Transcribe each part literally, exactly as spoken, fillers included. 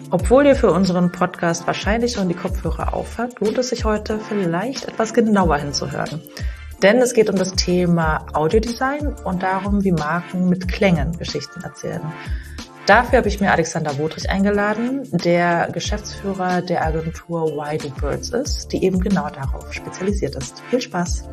Obwohl ihr für unseren Podcast wahrscheinlich schon die Kopfhörer aufhabt, lohnt es sich heute vielleicht etwas genauer hinzuhören. Denn es geht um das Thema Audiodesign und darum, wie Marken mit Klängen Geschichten erzählen. Dafür habe ich mir Alexander Wodrich eingeladen, der Geschäftsführer der Agentur Why Do Birds ist, die eben genau darauf spezialisiert ist. Viel Spaß!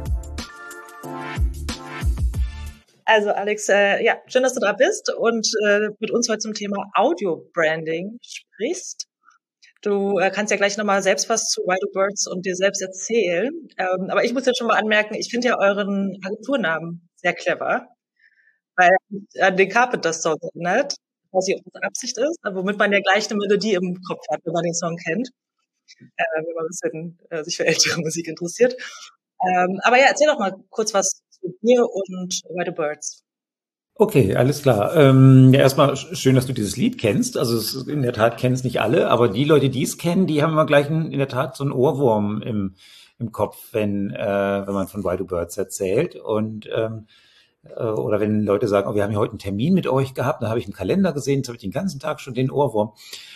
Also Alex, äh, ja, schön, dass du da bist und äh, mit uns heute zum Thema Audio-Branding sprichst. Du äh, kannst ja gleich nochmal selbst was zu Why Do Birds und dir selbst erzählen. Ähm, aber ich muss jetzt schon mal anmerken, ich finde ja euren Agenturnamen sehr clever, weil er an den Carpenter Song erinnert. Ich weiß nicht, ob das Absicht ist, aber womit man ja gleich eine Melodie im Kopf hat, wenn man den Song kennt, äh, wenn man ein bisschen äh, sich für ältere Musik interessiert. Ähm, aber ja, erzähl doch mal kurz was zu dir und Why Do Birds. Okay, alles klar. Ähm, ja, erstmal schön, dass du dieses Lied kennst. Also es, in der Tat kennen es nicht alle, aber die Leute, die es kennen, die haben immer gleich einen, in der Tat so einen Ohrwurm im, im Kopf, wenn, äh, wenn man von Why Do Birds erzählt. Und ähm, äh, oder wenn Leute sagen, oh, wir haben ja heute einen Termin mit euch gehabt, dann habe ich im Kalender gesehen, jetzt habe ich den ganzen Tag schon den Ohrwurm.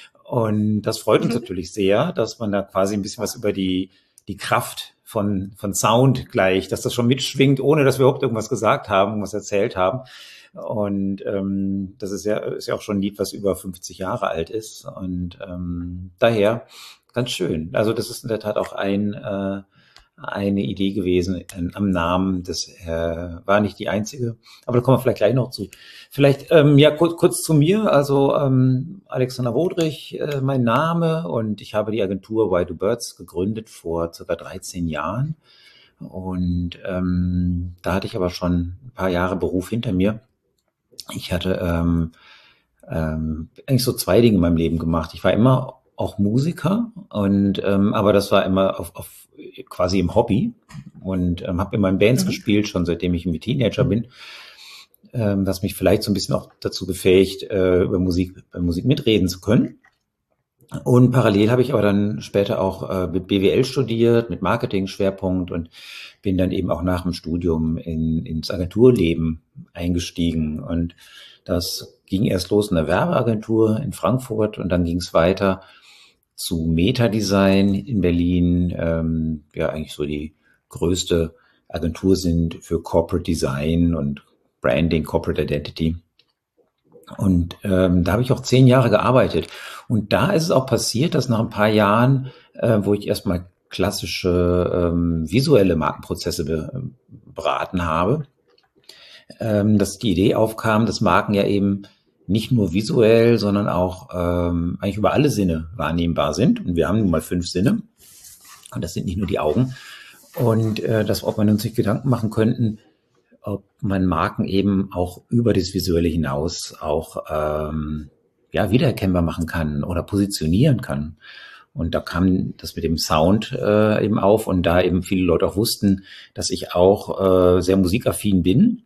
Und das freut uns mhm. natürlich sehr, dass man da quasi ein bisschen was über die die Kraft von von Sound gleich, dass das schon mitschwingt, ohne dass wir überhaupt irgendwas gesagt haben, was erzählt haben. Und ähm, das ist ja ist ja auch schon ein Lied, was über fünfzig Jahre alt ist. Und ähm, daher ganz schön. Also das ist in der Tat auch ein äh, eine Idee gewesen äh, am Namen. Das äh, war nicht die einzige, aber da kommen wir vielleicht gleich noch zu. Vielleicht ähm, ja kurz, kurz zu mir. Also ähm, Alexander Wodrich, äh, mein Name, und ich habe die Agentur Why Do Birds gegründet vor circa dreizehn Jahren. Und ähm, da hatte ich aber schon ein paar Jahre Beruf hinter mir. Ich hatte ähm, ähm, eigentlich so zwei Dinge in meinem Leben gemacht. Ich war immer auch Musiker, und ähm, aber das war immer auf, auf quasi im Hobby, und ähm, habe immer in Bands mhm. gespielt, schon seitdem ich irgendwie Teenager bin, ähm, was mich vielleicht so ein bisschen auch dazu befähigt, äh, über Musik, bei Musik mitreden zu können. Und parallel habe ich aber dann später auch äh, mit B W L studiert, mit Marketing-Schwerpunkt, und bin dann eben auch nach dem Studium in, ins Agenturleben eingestiegen. Und das ging erst los in der Werbeagentur in Frankfurt, und dann ging es weiter zu Meta-Design in Berlin, ähm, ja eigentlich so die größte Agentur sind für Corporate Design und Branding, Corporate Identity. Und ähm, da habe ich auch zehn Jahre gearbeitet. Und da ist es auch passiert, dass nach ein paar Jahren, äh, wo ich erstmal klassische ähm, visuelle Markenprozesse be beraten habe, ähm, dass die Idee aufkam, dass Marken ja eben nicht nur visuell, sondern auch ähm, eigentlich über alle Sinne wahrnehmbar sind. Und wir haben nun mal fünf Sinne. Und das sind nicht nur die Augen. Und äh, dass, ob man uns sich Gedanken machen könnten, ob man Marken eben auch über das Visuelle hinaus auch ähm, ja wiedererkennbar machen kann oder positionieren kann. Und da kam das mit dem Sound äh, eben auf. Und da eben viele Leute auch wussten, dass ich auch äh, sehr musikaffin bin,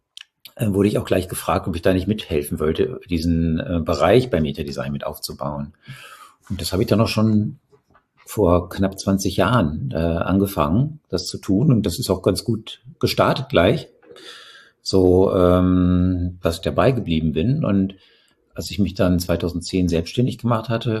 wurde ich auch gleich gefragt, ob ich da nicht mithelfen wollte, diesen äh, Bereich bei Meta-Design mit aufzubauen. Und das habe ich dann auch schon vor knapp zwanzig Jahren äh, angefangen, das zu tun. Und das ist auch ganz gut gestartet gleich, so ähm, dass ich dabei geblieben bin. Und als ich mich dann zweitausendzehn selbstständig gemacht hatte,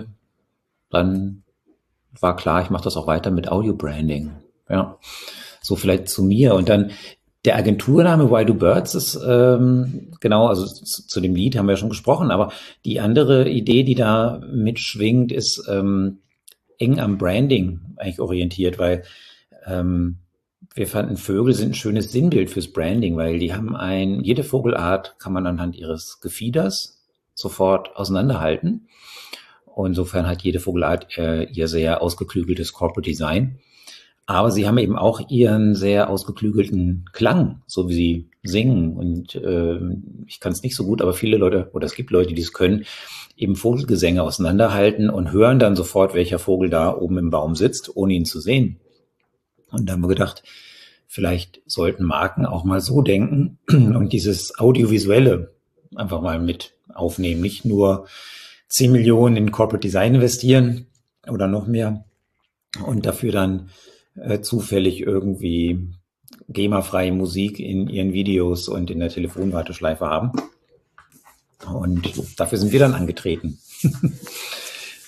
dann war klar, ich mache das auch weiter mit Audio-Branding. Ja, so vielleicht zu mir. Und dann der Agenturname Why Do Birds ist, ähm, genau, also zu, zu dem Lied haben wir ja schon gesprochen, aber die andere Idee, die da mitschwingt, ist ähm, eng am Branding eigentlich orientiert, weil ähm, wir fanden, Vögel sind ein schönes Sinnbild fürs Branding, weil die haben ein, jede Vogelart kann man anhand ihres Gefieders sofort auseinanderhalten. Und insofern hat jede Vogelart äh, ihr sehr ausgeklügeltes Corporate Design. Aber sie haben eben auch ihren sehr ausgeklügelten Klang, so wie sie singen. Und äh, ich kann es nicht so gut, aber viele Leute, oder es gibt Leute, die es können, eben Vogelgesänge auseinanderhalten und hören dann sofort, welcher Vogel da oben im Baum sitzt, ohne ihn zu sehen. Und da haben wir gedacht, vielleicht sollten Marken auch mal so denken und dieses Audiovisuelle einfach mal mit aufnehmen. Nicht nur zehn Millionen in Corporate Design investieren oder noch mehr und dafür dann äh, zufällig irgendwie GEMA-freie Musik in ihren Videos und in der Telefonwarteschleife haben. Und dafür sind wir dann angetreten.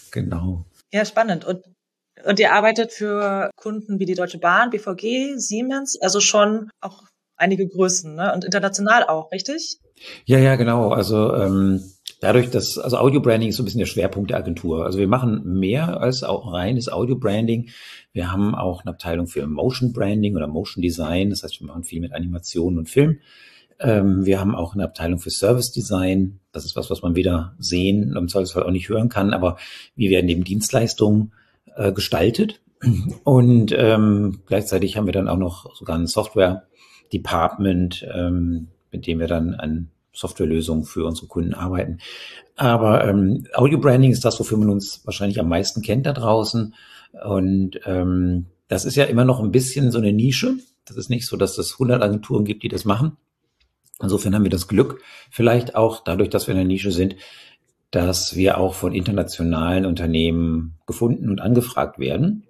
Genau. Ja, spannend. Und, und ihr arbeitet für Kunden wie die Deutsche Bahn, B V G, Siemens, also schon auch einige Größen, ne? Und international auch, richtig? Ja, ja, genau. Also ähm, dadurch, dass, also Audio-Branding ist so ein bisschen der Schwerpunkt der Agentur. Also wir machen mehr als auch reines Audio-Branding. Wir haben auch eine Abteilung für Motion-Branding oder Motion-Design. Das heißt, wir machen viel mit Animationen und Film. Ähm, wir haben auch eine Abteilung für Service-Design. Das ist was, was man weder sehen und im Zweifelsfall auch nicht hören kann. Aber wir werden eben Dienstleistungen äh, gestaltet. Und ähm, gleichzeitig haben wir dann auch noch sogar ein Software-Department, ähm, mit dem wir dann an Softwarelösungen für unsere Kunden arbeiten. Aber ähm, Audio-Branding ist das, wofür man uns wahrscheinlich am meisten kennt da draußen. Und ähm, das ist ja immer noch ein bisschen so eine Nische. Das ist nicht so, dass es hundert Agenturen gibt, die das machen. Insofern haben wir das Glück, vielleicht auch dadurch, dass wir in der Nische sind, dass wir auch von internationalen Unternehmen gefunden und angefragt werden.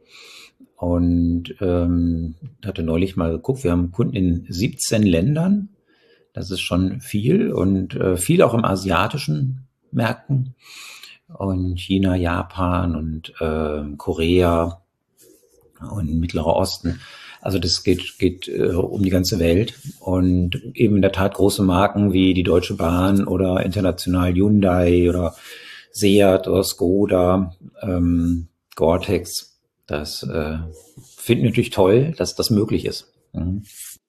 Und ähm, hatte neulich mal geguckt, wir haben Kunden in siebzehn Ländern. Das ist schon viel und äh, viel auch im asiatischen Märkten und China, Japan und äh, Korea und Mittlerer Osten. Also das geht, geht äh, um die ganze Welt und eben in der Tat große Marken wie die Deutsche Bahn oder international Hyundai oder Seat oder Skoda, ähm, Gore-Tex. Das äh, finden wir natürlich toll, dass das möglich ist. Mhm.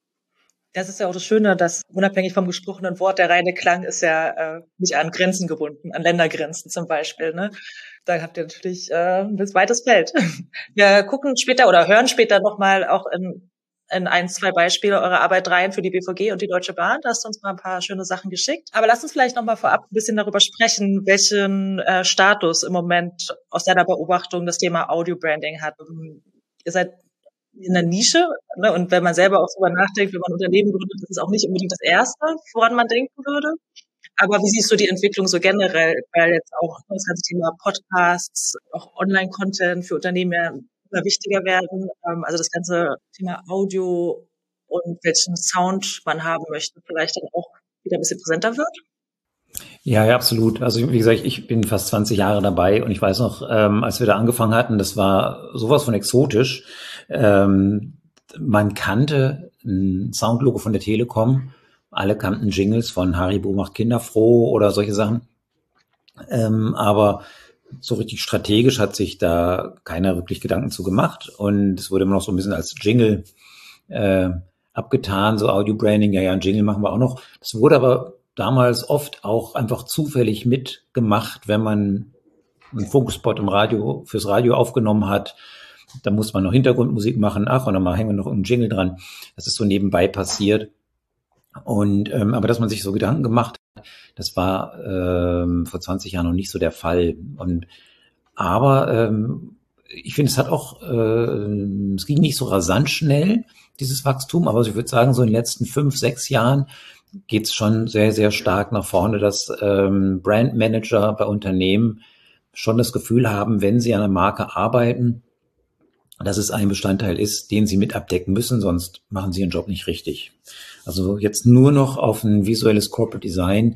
Das ist ja auch das Schöne, dass unabhängig vom gesprochenen Wort, der reine Klang ist ja äh, nicht an Grenzen gebunden, an Ländergrenzen zum Beispiel. Ne? Da habt ihr natürlich äh, ein weites Feld. Wir gucken später oder hören später nochmal auch in, in ein, zwei Beispiele eurer Arbeit rein für die B V G und die Deutsche Bahn. Da hast du uns mal ein paar schöne Sachen geschickt. Aber lass uns vielleicht nochmal vorab ein bisschen darüber sprechen, welchen äh, Status im Moment aus deiner Beobachtung das Thema Audio Branding hat. Ihr seid in der Nische, ne? Und wenn man selber auch darüber nachdenkt, wenn man Unternehmen gründet, ist es auch nicht unbedingt das Erste, woran man denken würde. Aber wie siehst du die Entwicklung so generell, weil jetzt auch das ganze Thema Podcasts, auch Online-Content für Unternehmen ja immer wichtiger werden, ähm, also das ganze Thema Audio und welchen Sound man haben möchte, vielleicht dann auch wieder ein bisschen präsenter wird? Ja, ja, absolut. Also wie gesagt, ich bin fast zwanzig Jahre dabei und ich weiß noch, ähm, als wir da angefangen hatten, das war sowas von exotisch. Ähm, man kannte ein Soundlogo von der Telekom, alle kannten Jingles von Haribo macht Kinder froh oder solche Sachen. Ähm, aber so richtig strategisch hat sich da keiner wirklich Gedanken zu gemacht und es wurde immer noch so ein bisschen als Jingle äh, abgetan, so Audio-Branding, ja, ja, ein Jingle machen wir auch noch. Das wurde aber damals oft auch einfach zufällig mitgemacht, wenn man einen Fokuspot im Radio, fürs Radio aufgenommen hat. Da muss man noch Hintergrundmusik machen, ach, und dann mal hängen wir noch einen Jingle dran. Das ist so nebenbei passiert. Und ähm, aber dass man sich so Gedanken gemacht hat, das war ähm, vor zwanzig Jahren noch nicht so der Fall. Und aber ähm, ich finde, es hat auch, äh, es ging nicht so rasant schnell, dieses Wachstum, aber ich würde sagen, so in den letzten fünf, sechs Jahren geht es schon sehr, sehr stark nach vorne, dass ähm, Brandmanager bei Unternehmen schon das Gefühl haben, wenn sie an einer Marke arbeiten, dass es ein Bestandteil ist, den sie mit abdecken müssen, sonst machen sie ihren Job nicht richtig. Also jetzt nur noch auf ein visuelles Corporate Design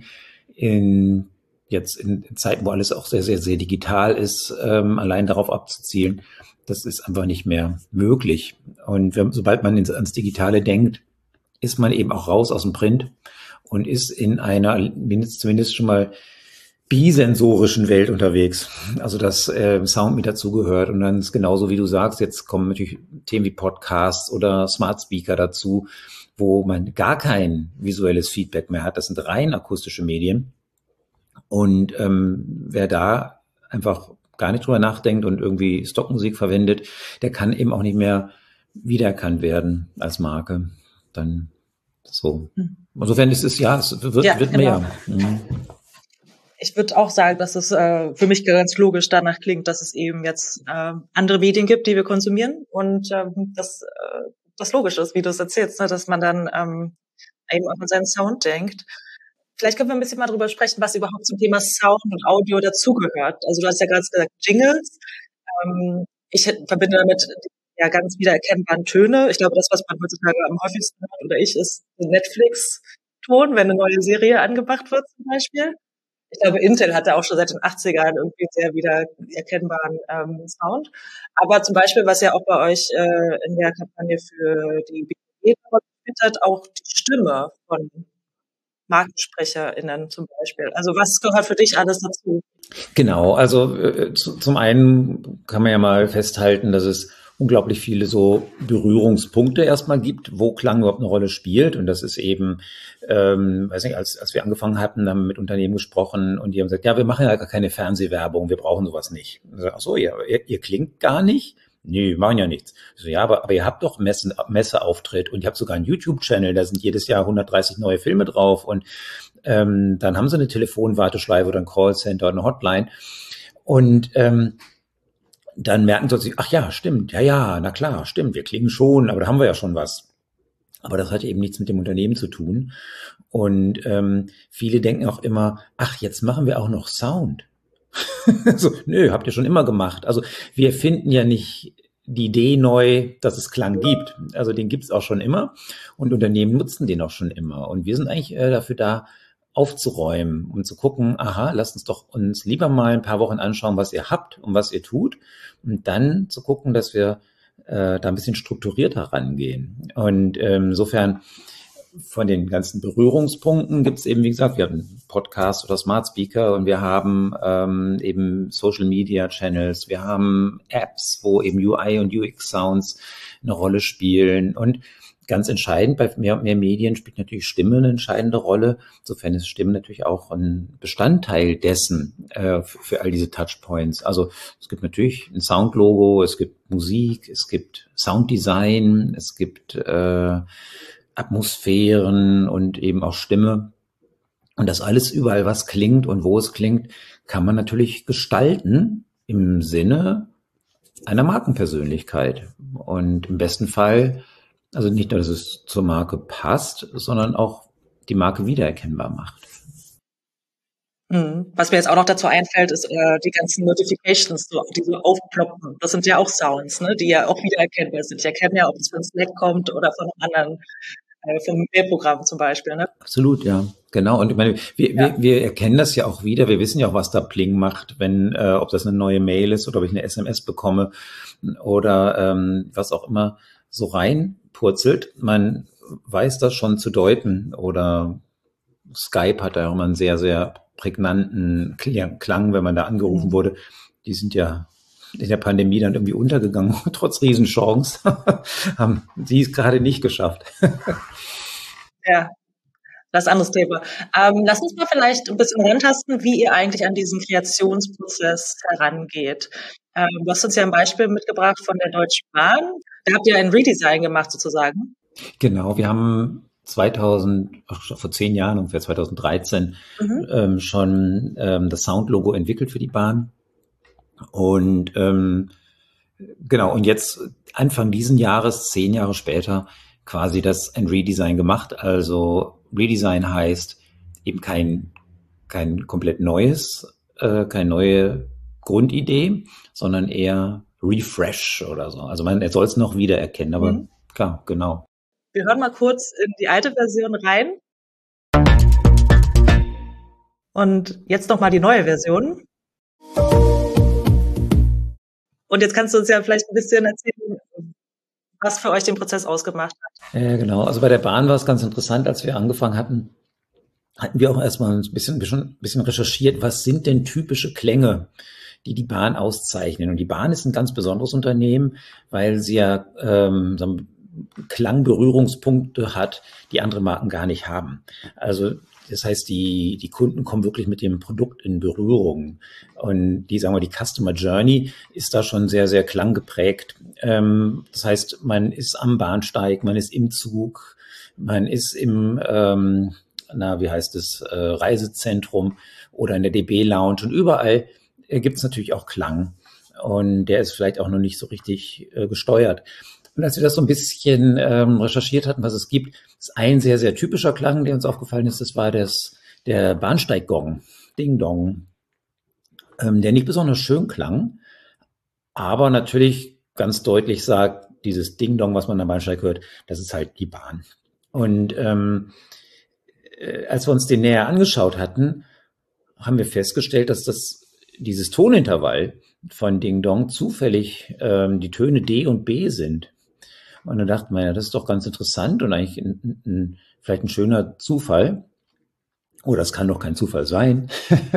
in jetzt in Zeiten, wo alles auch sehr, sehr, sehr digital ist, ähm, allein darauf abzuzielen, das ist einfach nicht mehr möglich. Und wenn, sobald man ins, ans Digitale denkt, ist man eben auch raus aus dem Print und ist in einer, zumindest schon mal bisensorischen Welt unterwegs. Also dass äh, Sound mit dazugehört und dann ist genauso wie du sagst, jetzt kommen natürlich Themen wie Podcasts oder Smart Speaker dazu, wo man gar kein visuelles Feedback mehr hat. Das sind rein akustische Medien. Und ähm, wer da einfach gar nicht drüber nachdenkt und irgendwie Stockmusik verwendet, der kann eben auch nicht mehr wiedererkannt werden als Marke. Dann so. Insofern ist es, ja, es wird, Ja, wird genau. mehr. Mhm. Ich würde auch sagen, dass es äh, für mich ganz logisch danach klingt, dass es eben jetzt äh, andere Medien gibt, die wir konsumieren und ähm, dass äh, das logisch ist, wie du es erzählst, ne, dass man dann ähm, eben auch an seinen Sound denkt. Vielleicht können wir ein bisschen mal drüber sprechen, was überhaupt zum Thema Sound und Audio dazugehört. Also du hast ja gerade gesagt Jingles. Ähm, ich hätte- verbinde damit ja ganz wiedererkennbaren Töne. Ich glaube, das, was man heutzutage am häufigsten hört oder ich, ist ein Netflix-Ton, wenn eine neue Serie angemacht wird zum Beispiel. Ich glaube, Intel hatte auch schon seit den achtzigern irgendwie sehr wieder erkennbaren ähm, Sound. Aber zum Beispiel, was ja auch bei euch äh, in der Kampagne für die B M W gespielt hat, auch die Stimme von MarkensprecherInnen zum Beispiel. Also was gehört für dich alles dazu? Genau, also äh, zu, zum einen kann man ja mal festhalten, dass es unglaublich viele so Berührungspunkte erstmal gibt, wo Klang überhaupt eine Rolle spielt. Und das ist eben, ähm, weiß nicht, als, als wir angefangen hatten, haben wir mit Unternehmen gesprochen und die haben gesagt, ja, wir machen ja gar keine Fernsehwerbung, wir brauchen sowas nicht. So, ach so, ja, ihr, ihr klingt gar nicht? Nee, wir machen ja nichts. So, ja, aber, aber ihr habt doch Messen, Messeauftritt und ihr habt sogar einen YouTube-Channel, da sind jedes Jahr hundertdreißig neue Filme drauf und ähm, dann haben sie eine Telefonwarteschleife oder ein Callcenter oder eine Hotline und ähm, dann merken sie, ach ja, stimmt, ja, ja, na klar, stimmt, wir klingen schon, aber da haben wir ja schon was. Aber das hat eben nichts mit dem Unternehmen zu tun. Und ähm, viele denken auch immer, ach, jetzt machen wir auch noch Sound. So, nö, habt ihr schon immer gemacht. Also wir finden ja nicht die Idee neu, dass es Klang gibt. Also den gibt's auch schon immer und Unternehmen nutzen den auch schon immer. Und wir sind eigentlich äh, dafür da, aufzuräumen, um zu gucken, aha, lasst uns doch uns lieber mal ein paar Wochen anschauen, was ihr habt und was ihr tut und dann zu gucken, dass wir äh, da ein bisschen strukturierter rangehen. Und ähm, insofern von den ganzen Berührungspunkten gibt es eben, wie gesagt, wir haben einen Podcast oder Smart Speaker und wir haben ähm, eben Social Media Channels, wir haben Apps, wo eben U I und U X Sounds eine Rolle spielen und ganz entscheidend, bei mehr und mehr Medien spielt natürlich Stimme eine entscheidende Rolle. Insofern ist Stimme natürlich auch ein Bestandteil dessen äh, für, für all diese Touchpoints. Also es gibt natürlich ein Soundlogo, es gibt Musik, es gibt Sounddesign, es gibt äh, Atmosphären und eben auch Stimme. Und das alles überall, was klingt und wo es klingt, kann man natürlich gestalten im Sinne einer Markenpersönlichkeit. Und im besten Fall, also nicht nur, dass es zur Marke passt, sondern auch die Marke wiedererkennbar macht. Mhm. Was mir jetzt auch noch dazu einfällt, ist äh, die ganzen Notifications, so, die so aufploppen. Das sind ja auch Sounds, ne, die ja auch wiedererkennbar sind. Ich erkenne ja, ob es von Slack kommt oder von anderen, äh, vom Mailprogramm zum Beispiel. Ne? Absolut, ja, genau. Und ich meine, wir, ja. wir, wir erkennen das ja auch wieder. Wir wissen ja auch, was da Pling macht, wenn, äh, ob das eine neue Mail ist oder ob ich eine S M S bekomme oder ähm, was auch immer so reinpurzelt. Man weiß das schon zu deuten. Oder Skype hat da auch immer einen sehr, sehr prägnanten Klang, wenn man da angerufen wurde. Die sind ja in der Pandemie dann irgendwie untergegangen, trotz Riesenchance. Haben sie es gerade nicht geschafft. Ja, das ist ein anderes Thema. Ähm, lass uns mal vielleicht ein bisschen rantasten, wie ihr eigentlich an diesen Kreationsprozess herangeht. Ähm, du hast uns ja ein Beispiel mitgebracht von der Deutschen Bahn. Da habt ihr ein Redesign gemacht sozusagen. Genau, wir haben zweitausend, ach, vor zehn Jahren, ungefähr zweitausenddreizehn, mhm. ähm, schon ähm, das Soundlogo entwickelt für die Bahn. Und ähm, genau, und jetzt Anfang diesen Jahres, zehn Jahre später, quasi das ein Redesign gemacht. Also Redesign heißt eben kein, kein komplett neues, äh, keine neue Grundidee, sondern eher Refresh oder so. Also man soll es noch wiedererkennen, aber mhm. klar, genau. Wir hören mal kurz in die alte Version rein. Und jetzt nochmal die neue Version. Und jetzt kannst du uns ja vielleicht ein bisschen erzählen, was für euch den Prozess ausgemacht hat. Ja, genau. Also bei der Bahn war es ganz interessant, als wir angefangen hatten, hatten wir auch erstmal ein bisschen, ein bisschen recherchiert, was sind denn typische Klänge, die die Bahn auszeichnen. Und die Bahn ist ein ganz besonderes Unternehmen, weil sie ja ähm, so Klangberührungspunkte hat, die andere Marken gar nicht haben. Also das heißt, die, die Kunden kommen wirklich mit dem Produkt in Berührung. Und die, sagen wir, die Customer Journey ist da schon sehr, sehr klanggeprägt. Ähm, das heißt, man ist am Bahnsteig, man ist im Zug, man ist im, ähm, na, wie heißt es, äh, Reisezentrum oder in der D B-Lounge. Und überall äh, gibt es natürlich auch Klang. Und der ist vielleicht auch noch nicht so richtig äh, gesteuert. Und als wir das so ein bisschen ähm, recherchiert hatten, was es gibt, ist ein sehr, sehr typischer Klang, der uns aufgefallen ist, das war das, der Bahnsteiggong, Ding Dong, ähm, der nicht besonders schön klang, aber natürlich ganz deutlich sagt, dieses Ding Dong, was man am Bahnsteig hört, das ist halt die Bahn. Und ähm, äh, als wir uns den näher angeschaut hatten, haben wir festgestellt, dass das dieses Tonintervall von Ding Dong zufällig ähm, die Töne D und B sind. Und dann dachten wir, ja, das ist doch ganz interessant und eigentlich ein, ein, vielleicht ein schöner Zufall. Oder es kann doch kein Zufall sein.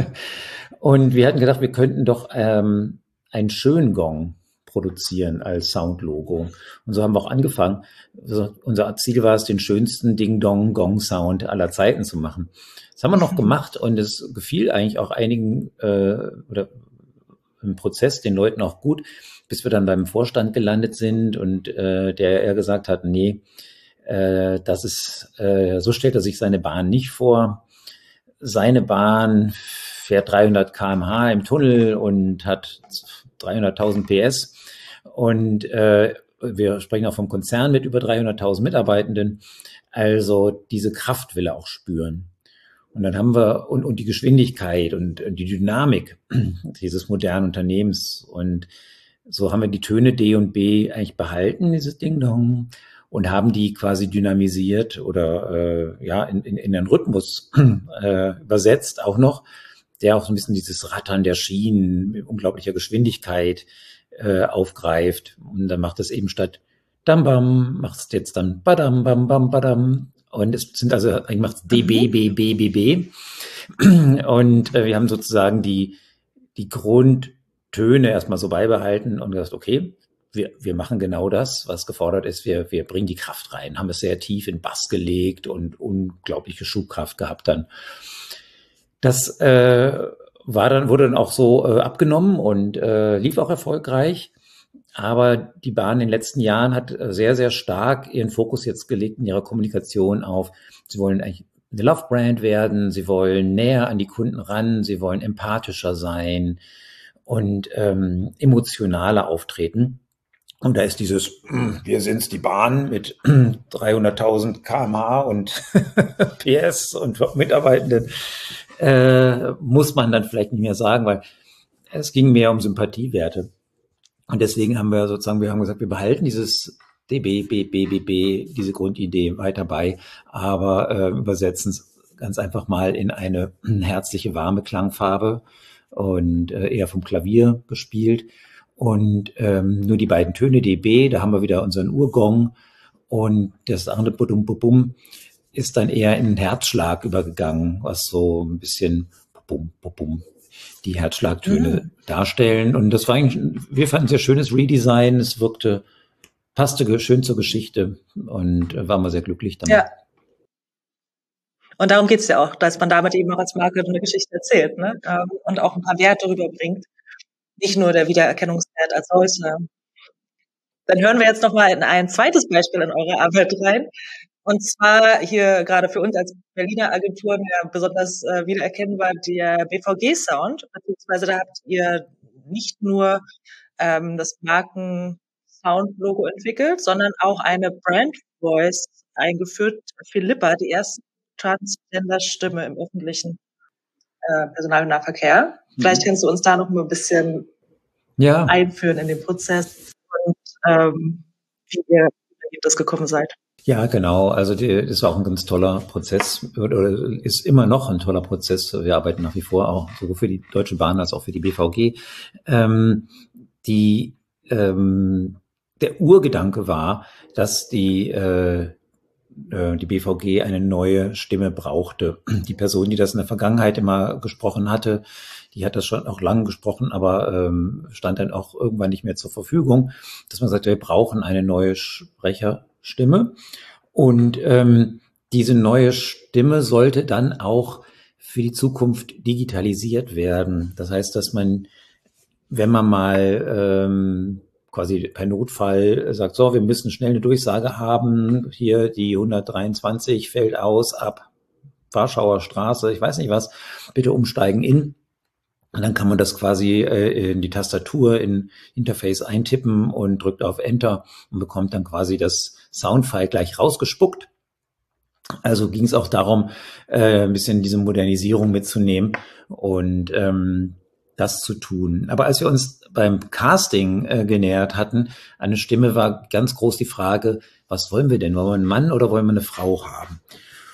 Und wir hatten gedacht, wir könnten doch ähm, einen Schöngong produzieren als Soundlogo. Und so haben wir auch angefangen. Also unser Ziel war es, den schönsten Ding-Dong-Gong-Sound aller Zeiten zu machen. Das haben wir noch gemacht und es gefiel eigentlich auch einigen äh, oder im Prozess den Leuten auch gut, bis wir dann beim Vorstand gelandet sind und äh, der eher gesagt hat, nee, äh, das ist, äh, so stellt er sich seine Bahn nicht vor. Seine Bahn fährt dreihundert Kilometer pro Stunde im Tunnel und hat dreihunderttausend P S und äh, wir sprechen auch vom Konzern mit über dreihunderttausend Mitarbeitenden. Also diese Kraft will er auch spüren. Und dann haben wir, und, und die Geschwindigkeit und, und die Dynamik dieses modernen Unternehmens. Und so haben wir die Töne D und B eigentlich behalten, dieses Ding-Dong, und haben die quasi dynamisiert oder äh, ja in, in, in einen Rhythmus äh, übersetzt auch noch, der auch so ein bisschen dieses Rattern der Schienen mit unglaublicher Geschwindigkeit äh, aufgreift. Und dann macht es eben statt Dam Bam, macht es jetzt dann Badam Bam Bam Badam. Und es sind also, eigentlich macht es D B B B B B. Und äh, wir haben sozusagen die, die Grundtöne erstmal so beibehalten und gesagt, okay, wir, wir machen genau das, was gefordert ist. Wir, wir bringen die Kraft rein, haben es sehr tief in Bass gelegt und unglaubliche Schubkraft gehabt dann. Das äh, war dann, wurde dann auch so äh, abgenommen und äh, lief auch erfolgreich. Aber die Bahn in den letzten Jahren hat sehr, sehr stark ihren Fokus jetzt gelegt in ihrer Kommunikation auf, sie wollen eigentlich eine Love-Brand werden, sie wollen näher an die Kunden ran, sie wollen empathischer sein und ähm, emotionaler auftreten. Und da ist dieses, wir sind's die Bahn mit dreihunderttausend Kilometer pro Stunde und P S und Mitarbeitenden, äh, muss man dann vielleicht nicht mehr sagen, weil es ging mehr um Sympathiewerte. Und deswegen haben wir sozusagen, wir haben gesagt, wir behalten dieses D B, B, B, B, B, diese Grundidee weiter bei, aber äh, übersetzen es ganz einfach mal in eine herzliche, warme Klangfarbe und äh, eher vom Klavier gespielt. Und ähm, nur die beiden Töne D B, da haben wir wieder unseren Urgong und das andere Budum Bum ist dann eher in den Herzschlag übergegangen, was so ein bisschen Bum Bum die Herzschlagtöne mhm. darstellen. Und das war eigentlich, wir fanden ein sehr schönes Redesign. Es wirkte, passte schön zur Geschichte und waren wir sehr glücklich damit. Ja. Und darum geht's ja auch, dass man damit eben auch als Marke eine Geschichte erzählt, ne? Und auch ein paar Werte rüberbringt. Nicht nur der Wiedererkennungswert als solcher. Dann hören wir jetzt nochmal in ein zweites Beispiel in eure Arbeit rein. Und zwar hier gerade für uns als Berliner Agenturen ja besonders äh, wiedererkennbar der B V G-Sound, beziehungsweise da habt ihr nicht nur ähm, das Marken-Sound-Logo entwickelt, sondern auch eine Brand-Voice eingeführt, Philippa, die erste Transgender-Stimme im öffentlichen äh, Personennahverkehr. Mhm. Vielleicht kannst du uns da noch mal ein bisschen ja. einführen in den Prozess und ähm, wie ihr das gekommen seid. Ja, genau. Also die, das war auch ein ganz toller Prozess oder ist immer noch ein toller Prozess. Wir arbeiten nach wie vor auch sowohl für die Deutsche Bahn als auch für die B V G. Ähm, die ähm, der Urgedanke war, dass die äh, die B V G eine neue Stimme brauchte. Die Person, die das in der Vergangenheit immer gesprochen hatte, die hat das schon auch lange gesprochen, aber ähm, stand dann auch irgendwann nicht mehr zur Verfügung, dass man sagt, wir brauchen eine neue Sprecherstimme. Und ähm, diese neue Stimme sollte dann auch für die Zukunft digitalisiert werden. Das heißt, dass man, wenn man mal ähm, quasi per Notfall sagt, so, wir müssen schnell eine Durchsage haben, hier die hundertdreiundzwanzig fällt aus ab Warschauer Straße, ich weiß nicht was, bitte umsteigen in. Und dann kann man das quasi äh, in die Tastatur, in Interface eintippen und drückt auf Enter und bekommt dann quasi das Soundfile gleich rausgespuckt. Also ging es auch darum, äh, ein bisschen diese Modernisierung mitzunehmen und ähm, das zu tun. Aber als wir uns beim Casting äh, genähert hatten, eine Stimme war ganz groß die Frage, was wollen wir denn? Wollen wir einen Mann oder wollen wir eine Frau haben?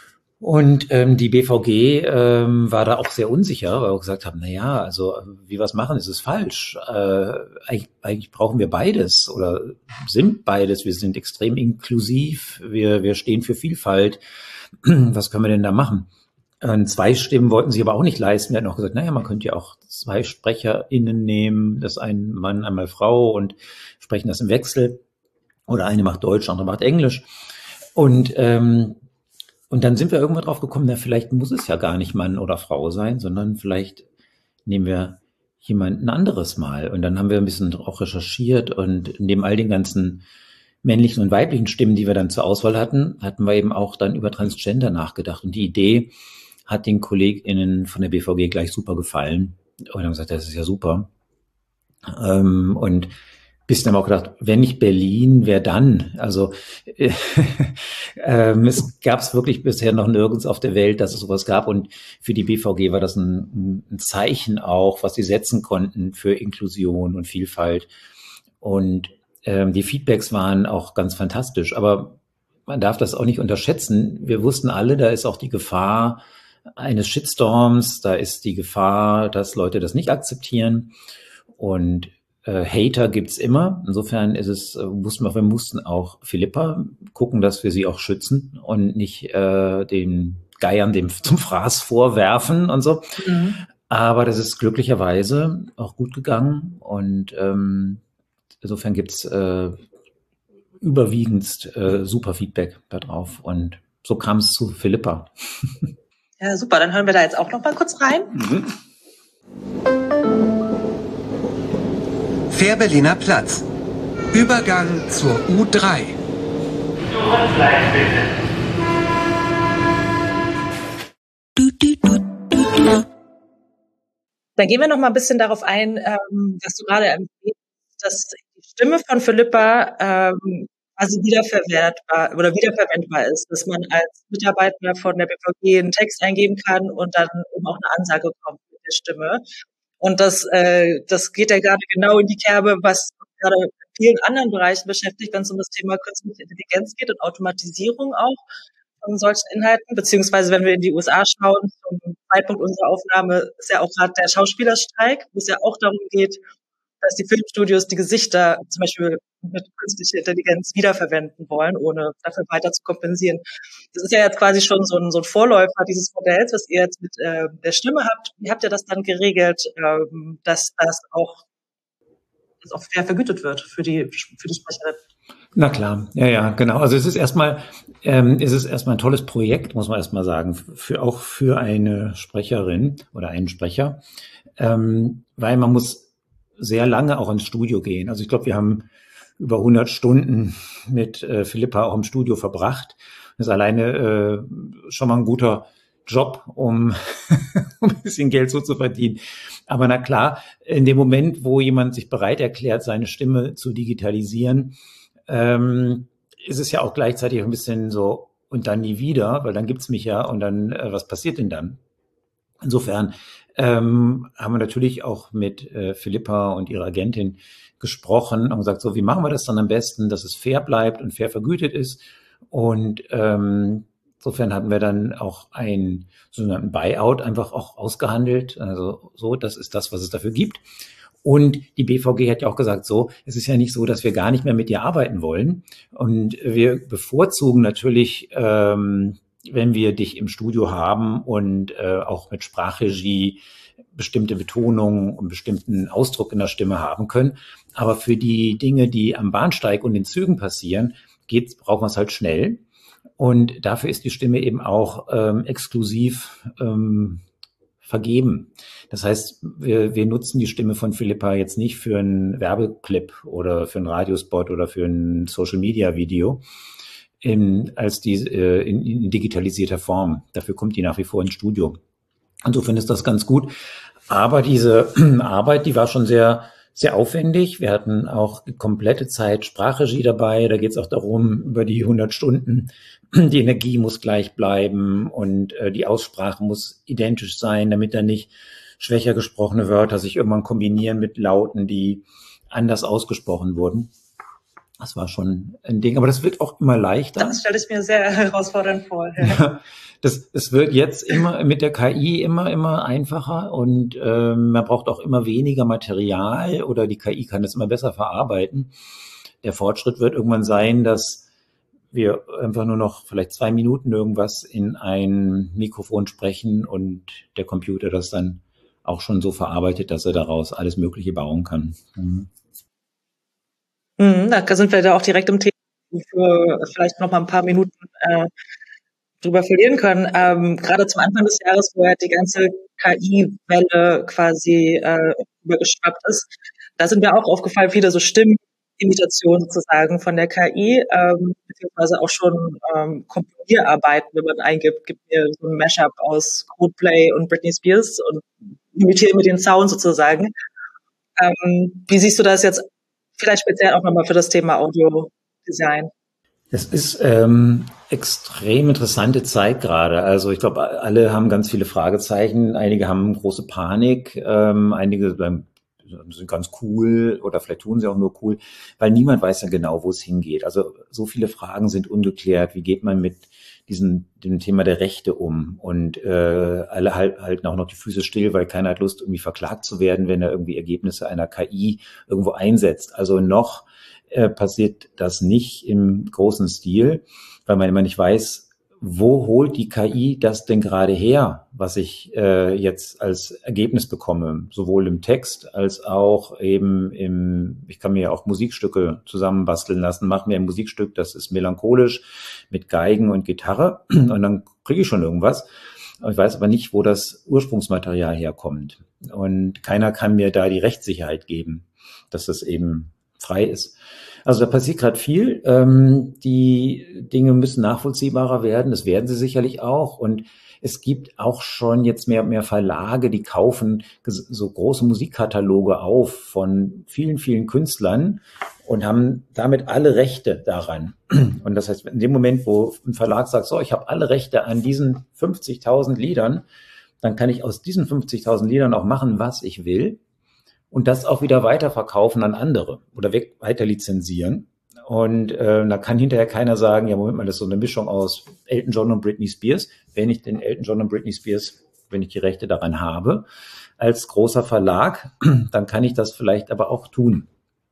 Und ähm, die B V G ähm, war da auch sehr unsicher, weil wir gesagt haben, na ja, also wie wir es machen, ist es falsch. Äh, eigentlich, eigentlich brauchen wir beides oder sind beides. Wir sind extrem inklusiv, wir, wir stehen für Vielfalt. Was können wir denn da machen? Und zwei Stimmen wollten sie aber auch nicht leisten. Wir hatten auch gesagt, naja, man könnte ja auch zwei SprecherInnen nehmen, das ein Mann, einmal Frau und sprechen das im Wechsel. Oder eine macht Deutsch, andere macht Englisch. Und ähm, Und dann sind wir irgendwann drauf gekommen, na, vielleicht muss es ja gar nicht Mann oder Frau sein, sondern vielleicht nehmen wir jemanden anderes mal. Und dann haben wir ein bisschen auch recherchiert und neben all den ganzen männlichen und weiblichen Stimmen, die wir dann zur Auswahl hatten, hatten wir eben auch dann über Transgender nachgedacht. Und die Idee hat den KollegInnen von der B V G gleich super gefallen. Und haben gesagt, das ist ja super. Ähm, und bisschen haben wir auch gedacht, wenn nicht Berlin, wer dann? Also äh, ähm, es gab es wirklich bisher noch nirgends auf der Welt, dass es sowas gab. Und für die B V G war das ein, ein Zeichen auch, was sie setzen konnten für Inklusion und Vielfalt. Und ähm, die Feedbacks waren auch ganz fantastisch. Aber man darf das auch nicht unterschätzen. Wir wussten alle, da ist auch die Gefahr eines Shitstorms, da ist die Gefahr, dass Leute das nicht akzeptieren. Und Äh, Hater gibt's immer. Insofern ist es, äh, mussten wir, wir mussten auch Philippa gucken, dass wir sie auch schützen und nicht äh, den Geiern dem zum Fraß vorwerfen und so. Mhm. Aber das ist glücklicherweise auch gut gegangen und ähm, insofern gibt's äh, überwiegend äh, super Feedback da drauf und so kam es zu Philippa. Ja, super. Dann hören wir da jetzt auch noch mal kurz rein. Mhm. Fähr-Berliner Platz. Übergang zur U drei. Dann gehen wir noch mal ein bisschen darauf ein, ähm, was du gerade erwähnt hast, dass die Stimme von Philippa ähm, quasi wiederverwertbar oder wiederverwendbar ist, dass man als Mitarbeiter von der B V G einen Text eingeben kann und dann eben auch eine Ansage kommt mit der Stimme. Und das, äh, das geht ja gerade genau in die Kerbe, was gerade in vielen anderen Bereichen beschäftigt, wenn es um das Thema künstliche Intelligenz geht und Automatisierung auch von solchen Inhalten. Beziehungsweise, wenn wir in die U S A schauen, zum Zeitpunkt unserer Aufnahme ist ja auch gerade der Schauspielerstreik, wo es ja auch darum geht, dass die Filmstudios die Gesichter zum Beispiel mit künstlicher Intelligenz wiederverwenden wollen, ohne dafür weiter zu kompensieren. Das ist ja jetzt quasi schon so ein, so ein Vorläufer dieses Modells, was ihr jetzt mit äh, der Stimme habt. Wie habt ihr das dann geregelt, ähm, dass das auch, dass auch fair vergütet wird für die, für die Sprecherin? Na klar, ja, ja, genau. Also es ist erstmal, ähm, es ist erstmal ein tolles Projekt, muss man erstmal sagen, für auch für eine Sprecherin oder einen Sprecher, ähm, weil man muss sehr lange auch ins Studio gehen. Also ich glaube, wir haben über hundert Stunden mit äh, Philippa auch im Studio verbracht. Das ist alleine äh, schon mal ein guter Job, um, um ein bisschen Geld so zu verdienen. Aber na klar, in dem Moment, wo jemand sich bereit erklärt, seine Stimme zu digitalisieren, ähm, ist es ja auch gleichzeitig ein bisschen so, und dann nie wieder, weil dann gibt's mich ja und dann, äh, was passiert denn dann? Insofern ähm, haben wir natürlich auch mit äh, Philippa und ihrer Agentin gesprochen und gesagt, so, wie machen wir das dann am besten, dass es fair bleibt und fair vergütet ist. Und ähm, insofern hatten wir dann auch einen sogenannten Buyout einfach auch ausgehandelt. Also so, das ist das, was es dafür gibt. Und die B V G hat ja auch gesagt, so, es ist ja nicht so, dass wir gar nicht mehr mit dir arbeiten wollen. Und wir bevorzugen natürlich, ähm, wenn wir dich im Studio haben und äh, auch mit Sprachregie bestimmte Betonungen und bestimmten Ausdruck in der Stimme haben können. Aber für die Dinge, die am Bahnsteig und in Zügen passieren, geht's, brauchen wir es halt schnell. Und dafür ist die Stimme eben auch ähm, exklusiv ähm, vergeben. Das heißt, wir, wir nutzen die Stimme von Philippa jetzt nicht für einen Werbeclip oder für einen Radiospot oder für ein Social-Media-Video, In, als die äh, in, in digitalisierter Form. Dafür kommt die nach wie vor ins Studio. Insofern ist das ganz gut. Aber diese Arbeit, die war schon sehr, sehr aufwendig. Wir hatten auch komplette Zeit Sprachregie dabei. Da geht es auch darum, über die hundert Stunden, die Energie muss gleich bleiben und äh, die Aussprache muss identisch sein, damit da nicht schwächer gesprochene Wörter sich irgendwann kombinieren mit Lauten, die anders ausgesprochen wurden. Das war schon ein Ding, aber das wird auch immer leichter. Das stelle ich mir sehr herausfordernd vor. Ja, das, es wird jetzt immer mit der K I immer, immer einfacher und ähm, man braucht auch immer weniger Material oder die K I kann das immer besser verarbeiten. Der Fortschritt wird irgendwann sein, dass wir einfach nur noch vielleicht zwei Minuten irgendwas in ein Mikrofon sprechen und der Computer das dann auch schon so verarbeitet, dass er daraus alles Mögliche bauen kann. Mhm. Mhm, da sind wir da auch direkt im Thema, wo wir vielleicht noch mal ein paar Minuten äh, drüber verlieren können. Ähm, gerade zum Anfang des Jahres, wo ja die ganze K I-Welle quasi äh, übergeschwappt ist, da sind mir auch aufgefallen, viele so Stimmenimitationen sozusagen von der K I, ähm, beziehungsweise auch schon ähm, Komponierarbeiten, wenn man eingibt, gibt mir so ein Mashup aus Coldplay und Britney Spears und imitiere mit den Sound sozusagen. Ähm, wie siehst du das jetzt vielleicht speziell auch nochmal für das Thema Audio-Design? Das ist ähm, extrem interessante Zeit gerade. Also ich glaube, alle haben ganz viele Fragezeichen. Einige haben große Panik. Ähm, einige bleiben, sind ganz cool oder vielleicht tun sie auch nur cool, weil niemand weiß ja genau, wo es hingeht. Also so viele Fragen sind ungeklärt. Wie geht man mit diesem dem Thema der Rechte um? Und äh, alle halt, halten auch noch die Füße still, weil keiner hat Lust, irgendwie verklagt zu werden, wenn er irgendwie Ergebnisse einer K I irgendwo einsetzt. Also noch äh, passiert das nicht im großen Stil, weil man immer nicht weiß, wo holt die K I das denn gerade her, was ich äh, jetzt als Ergebnis bekomme, sowohl im Text als auch eben im, ich kann mir auch Musikstücke zusammenbasteln lassen, mache mir ein Musikstück, das ist melancholisch mit Geigen und Gitarre und dann kriege ich schon irgendwas. Ich weiß aber nicht, wo das Ursprungsmaterial herkommt und keiner kann mir da die Rechtssicherheit geben, dass das eben frei ist. Also da passiert gerade viel. Ähm, die Dinge müssen nachvollziehbarer werden. Das werden sie sicherlich auch. Und es gibt auch schon jetzt mehr und mehr Verlage, die kaufen so große Musikkataloge auf von vielen, vielen Künstlern und haben damit alle Rechte daran. Und das heißt, in dem Moment, wo ein Verlag sagt, so, ich habe alle Rechte an diesen fünfzigtausend Liedern, dann kann ich aus diesen fünfzigtausend Liedern auch machen, was ich will. Und das auch wieder weiterverkaufen an andere oder weg, weiter lizenzieren. Und äh, da kann hinterher keiner sagen, ja, Moment mal, das ist so eine Mischung aus Elton John und Britney Spears. Wenn ich den Elton John und Britney Spears, wenn ich die Rechte daran habe, als großer Verlag, dann kann ich das vielleicht aber auch tun.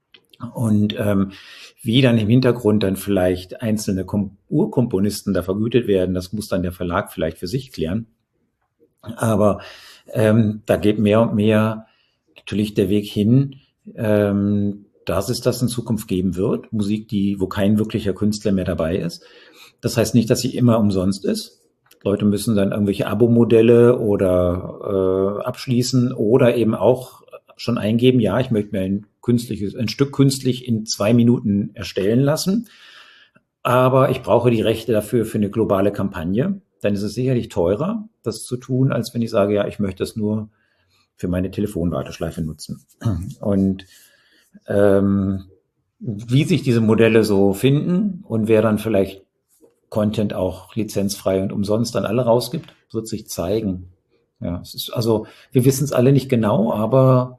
Und ähm, wie dann im Hintergrund dann vielleicht einzelne Kom- Urkomponisten da vergütet werden, das muss dann der Verlag vielleicht für sich klären. Aber ähm, da geht mehr und mehr natürlich der Weg hin, ähm, dass es das in Zukunft geben wird. Musik, die, wo kein wirklicher Künstler mehr dabei ist. Das heißt nicht, dass sie immer umsonst ist. Leute müssen dann irgendwelche Abo-Modelle oder äh, abschließen oder eben auch schon eingeben, ja, ich möchte mir ein künstliches, ein Stück künstlich in zwei Minuten erstellen lassen. Aber ich brauche die Rechte dafür für eine globale Kampagne. Dann ist es sicherlich teurer, das zu tun, als wenn ich sage, ja, ich möchte das nur für meine Telefonwarteschleife nutzen. Und ähm, wie sich diese Modelle so finden und wer dann vielleicht Content auch lizenzfrei und umsonst an alle rausgibt, wird sich zeigen. Ja, es ist, also wir wissen es alle nicht genau, aber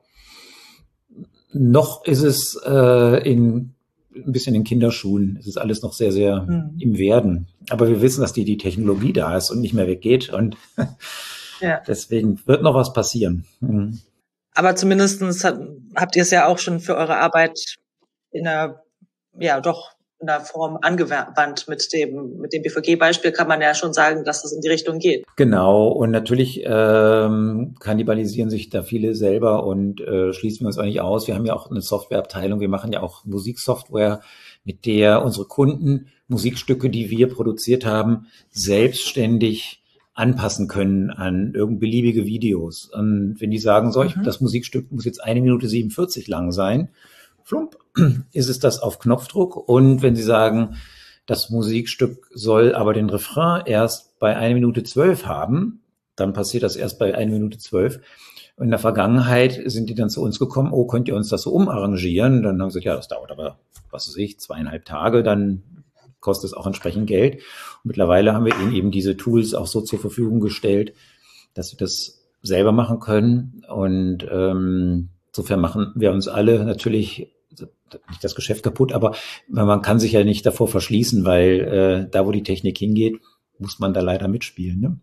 noch ist es äh, in ein bisschen in Kinderschuhen. Es ist alles noch sehr, sehr mhm. im Werden. Aber wir wissen, dass die, die Technologie da ist und nicht mehr weggeht. Und ja. Deswegen wird noch was passieren. Mhm. Aber zumindestens hat, habt ihr es ja auch schon für eure Arbeit in einer, ja doch, in einer Form angewandt. Mit dem, mit dem B V G-Beispiel kann man ja schon sagen, dass das in die Richtung geht. Genau. Und natürlich ähm, kannibalisieren sich da viele selber und äh, schließen wir uns auch nicht aus. Wir haben ja auch eine Softwareabteilung. Wir machen ja auch Musiksoftware, mit der unsere Kunden Musikstücke, die wir produziert haben, selbstständig anpassen können an irgend beliebige Videos. Und wenn die sagen, so, ich, mhm. das Musikstück muss jetzt eine Minute siebenundvierzig lang sein, flump, ist es das auf Knopfdruck. Und wenn sie sagen, das Musikstück soll aber den Refrain erst bei eine Minute zwölf haben, dann passiert das erst bei eine Minute zwölf. Und in der Vergangenheit sind die dann zu uns gekommen, oh, könnt ihr uns das so umarrangieren? Dann haben sie gesagt, ja, das dauert aber, was weiß ich, zweieinhalb Tage, dann kostet es auch entsprechend Geld. Und mittlerweile haben wir ihnen eben diese Tools auch so zur Verfügung gestellt, dass sie das selber machen können. Und ähm, insofern machen wir uns alle natürlich nicht das Geschäft kaputt, aber man kann sich ja nicht davor verschließen, weil äh, da, wo die Technik hingeht, muss man da leider mitspielen. Ne?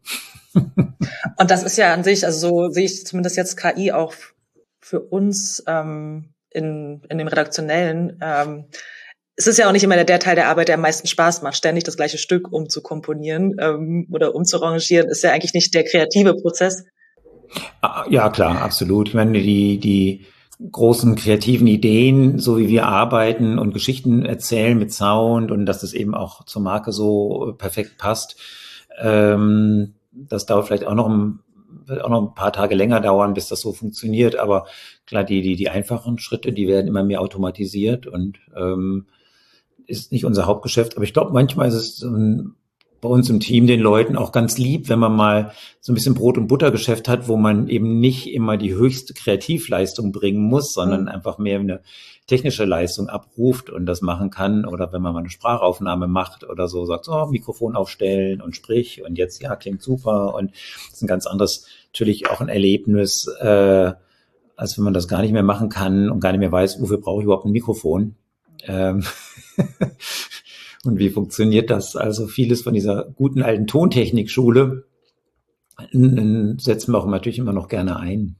Und das ist ja an sich, also so sehe ich zumindest jetzt K I auch für uns ähm, in, in dem Redaktionellen. Ähm, es ist ja auch nicht immer der, der Teil der Arbeit, der am meisten Spaß macht, ständig das gleiche Stück umzukomponieren ähm, oder umzurangieren, ist ja eigentlich nicht der kreative Prozess. Ja, klar, absolut. Ich meine, die, die großen kreativen Ideen, so wie wir arbeiten und Geschichten erzählen mit Sound und dass das eben auch zur Marke so perfekt passt, ähm, das dauert vielleicht auch noch, ein, wird auch noch ein paar Tage länger dauern, bis das so funktioniert. Aber klar, die, die, die einfachen Schritte, die werden immer mehr automatisiert und ähm, ist nicht unser Hauptgeschäft. Aber ich glaube, manchmal ist es ähm, bei uns im Team den Leuten auch ganz lieb, wenn man mal so ein bisschen Brot- und Buttergeschäft hat, wo man eben nicht immer die höchste Kreativleistung bringen muss, sondern einfach mehr eine technische Leistung abruft und das machen kann. Oder wenn man mal eine Sprachaufnahme macht oder so, sagt, so, Mikrofon aufstellen und sprich und jetzt, ja, klingt super. Und das ist ein ganz anderes, natürlich auch ein Erlebnis, äh, als wenn man das gar nicht mehr machen kann und gar nicht mehr weiß, wofür brauche ich überhaupt ein Mikrofon. Ähm Und wie funktioniert das? Also vieles von dieser guten alten Tontechnikschule setzen wir auch natürlich immer noch gerne ein.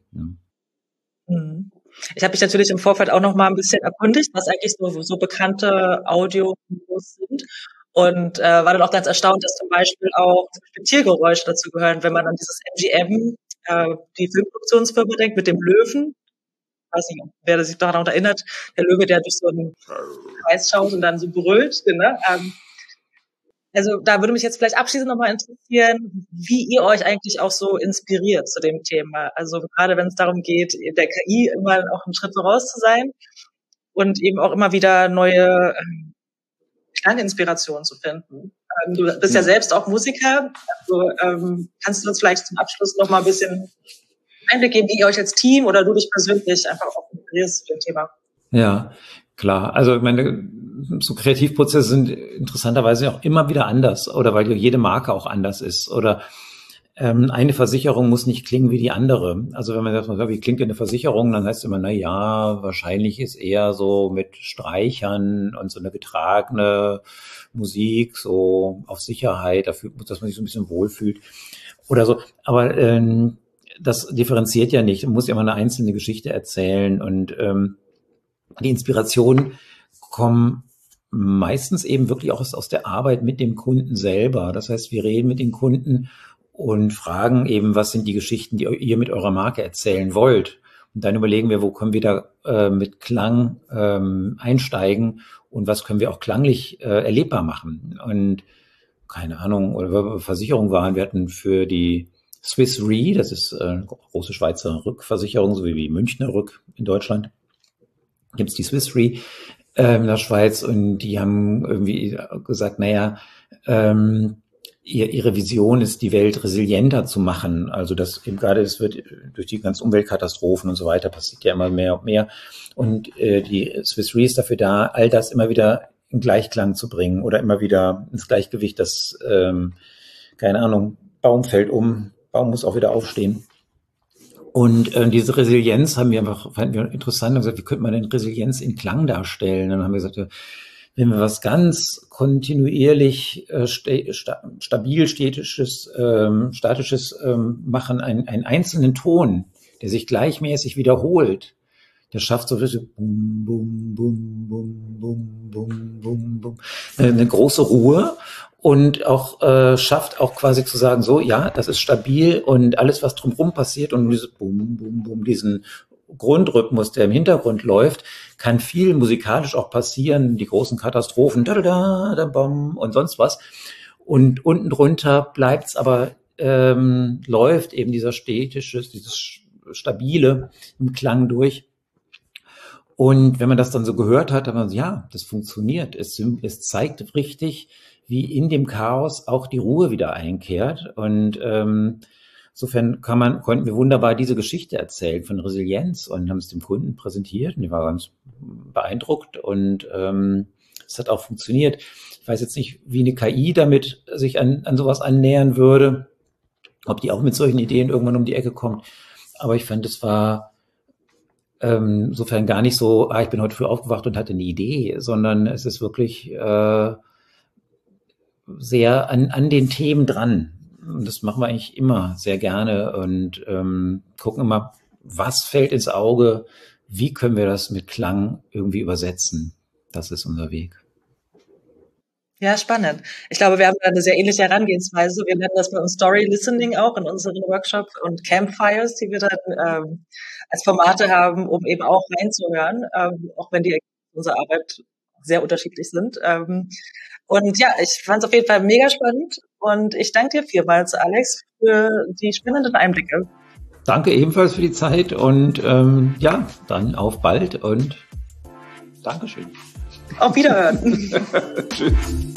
Mhm. Ich habe mich natürlich im Vorfeld auch noch mal ein bisschen erkundigt, was eigentlich so, so bekannte Audio-Niveaus sind und äh, war dann auch ganz erstaunt, dass zum Beispiel auch zum Beispiel Tiergeräusche dazu gehören, wenn man an dieses M G M, äh, die Filmproduktionsfirma denkt, mit dem Löwen. Ich weiß nicht, wer sich daran erinnert, der Löwe, der durch so einen Kreis schaut und dann so brüllt. Ne? Ähm, also da würde mich jetzt vielleicht abschließend nochmal interessieren, wie ihr euch eigentlich auch so inspiriert zu dem Thema. Also gerade wenn es darum geht, der K I immer auch einen Schritt voraus zu sein und eben auch immer wieder neue ähm, Klanginspirationen zu finden. Ähm, du bist ja selbst auch Musiker, also ähm, kannst du uns vielleicht zum Abschluss nochmal ein bisschen Einblick geben, wie ihr euch als Team oder du dich persönlich einfach auch inspirierst zu dem Thema? Ja, klar. Also ich meine, so Kreativprozesse sind interessanterweise auch immer wieder anders oder weil jede Marke auch anders ist oder ähm, eine Versicherung muss nicht klingen wie die andere. Also wenn man sagt, wie klingt denn eine Versicherung, dann heißt es immer, na ja, wahrscheinlich ist eher so mit Streichern und so eine getragene Musik so auf Sicherheit, dafür, dass man sich so ein bisschen wohlfühlt oder so. Aber ähm, das differenziert ja nicht. Man muss ja immer eine einzelne Geschichte erzählen und ähm, die Inspirationen kommen meistens eben wirklich auch aus, aus der Arbeit mit dem Kunden selber. Das heißt, wir reden mit den Kunden und fragen eben, was sind die Geschichten, die ihr mit eurer Marke erzählen wollt. Und dann überlegen wir, wo können wir da äh, mit Klang ähm, einsteigen und was können wir auch klanglich äh, erlebbar machen. Und keine Ahnung, oder wir Versicherung waren, wir hatten für die Swiss Re, das ist äh, eine große Schweizer Rückversicherung, so wie die Münchner Rück in Deutschland, gibt es die Swiss Re äh, in der Schweiz und die haben irgendwie gesagt, naja, ähm, ihr, ihre Vision ist, die Welt resilienter zu machen. Also das eben gerade, es wird durch die ganzen Umweltkatastrophen und so weiter passiert ja immer mehr und mehr. Und äh, die Swiss Re ist dafür da, all das immer wieder in Gleichklang zu bringen oder immer wieder ins Gleichgewicht, das, ähm, keine Ahnung, Baum fällt um, Baum muss auch wieder aufstehen. Und äh, diese Resilienz haben wir einfach, fanden wir interessant, und gesagt, wie könnte man denn Resilienz in Klang darstellen? Und dann haben wir gesagt, wenn wir was ganz kontinuierlich äh, sta- sta- stabil statisches, ähm, statisches ähm, machen, einen, einen einzelnen Ton, der sich gleichmäßig wiederholt, der schafft so richtig bum, bum, bum, bum, bum, bum, bum, bum, eine große Ruhe und auch äh, schafft auch quasi zu sagen, so, ja, das ist stabil und alles, was drumherum passiert und dieses bum, bum, bum, diesen Grundrhythmus, der im Hintergrund läuft, kann viel musikalisch auch passieren, die großen Katastrophen, da, da, da, da, bam, und sonst was. Und unten drunter bleibt's aber, ähm, läuft eben dieser statische, dieses stabile im Klang durch. Und wenn man das dann so gehört hat, dann man so, ja, das funktioniert. Es, es zeigt richtig, wie in dem Chaos auch die Ruhe wieder einkehrt. Und ähm, insofern kann man, konnten wir wunderbar diese Geschichte erzählen von Resilienz und haben es dem Kunden präsentiert. Und die war ganz beeindruckt und ähm, es hat auch funktioniert. Ich weiß jetzt nicht, wie eine K I damit sich an, an sowas annähern würde, ob die auch mit solchen Ideen irgendwann um die Ecke kommt. Aber ich fand, es war Ähm, insofern gar nicht so, ah, ich bin heute früh aufgewacht und hatte eine Idee, sondern es ist wirklich äh, sehr an, an den Themen dran. Und das machen wir eigentlich immer sehr gerne und ähm, gucken immer, was fällt ins Auge, wie können wir das mit Klang irgendwie übersetzen. Das ist unser Weg. Ja, spannend. Ich glaube, wir haben da eine sehr ähnliche Herangehensweise. Wir nennen das bei uns Story Listening auch in unseren Workshops und Campfires, die wir dann ähm, als Formate haben, um eben auch reinzuhören, ähm, auch wenn die Ergebnisse unserer Arbeit sehr unterschiedlich sind. Ähm, und ja, ich fand es auf jeden Fall mega spannend und ich danke dir vielmals, Alex, für die spannenden Einblicke. Danke ebenfalls für die Zeit und ähm, ja, dann auf bald und Dankeschön. Auf Wiederhören. Tschüss.